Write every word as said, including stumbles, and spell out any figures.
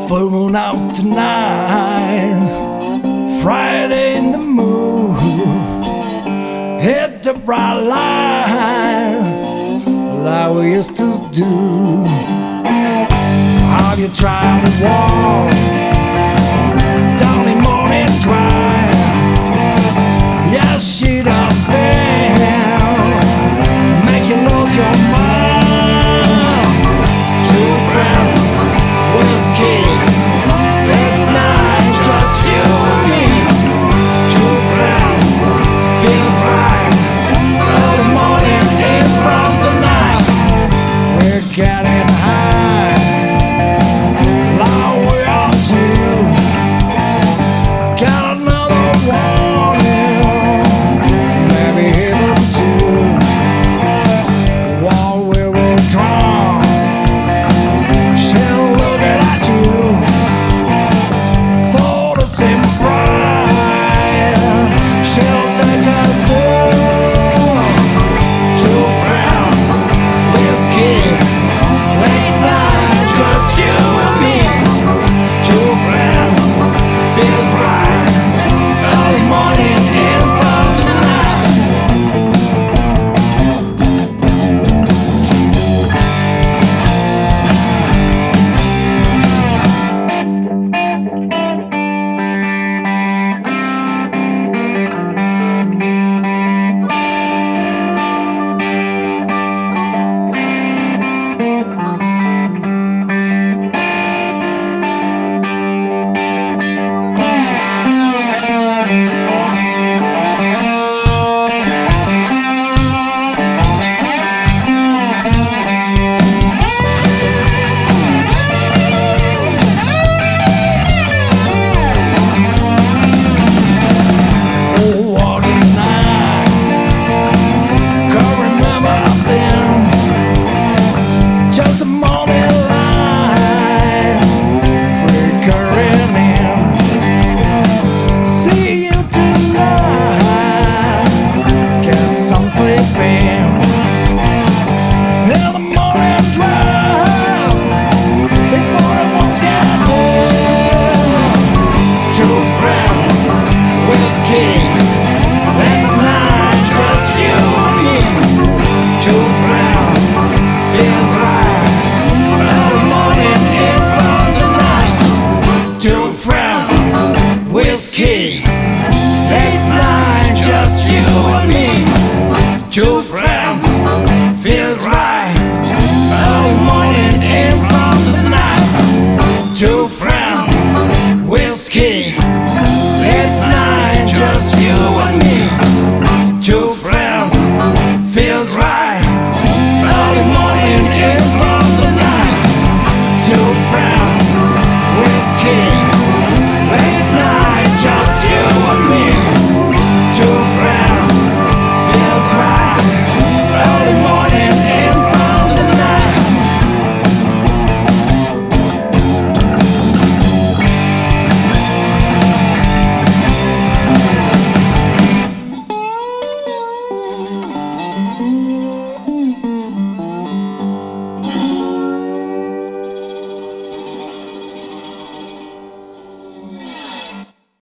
Full moon out tonight, Friday in the mood, hit the bright light like we used to do. Have you tried to walk down the morning drive? Yes, shit up there, make you lose your mind. Two friends, whiskey, at night, just you and me. Two friends, feels right. Early morning is from the night. We're getting high, like we ought to. Got another warning, maybe even two. While we were drunk, she'll look at you for the same price. She'll take us to two friends, whiskey, late night, just you and me. Two friends, feels right. Early morning in from the night. Two friends, whiskey.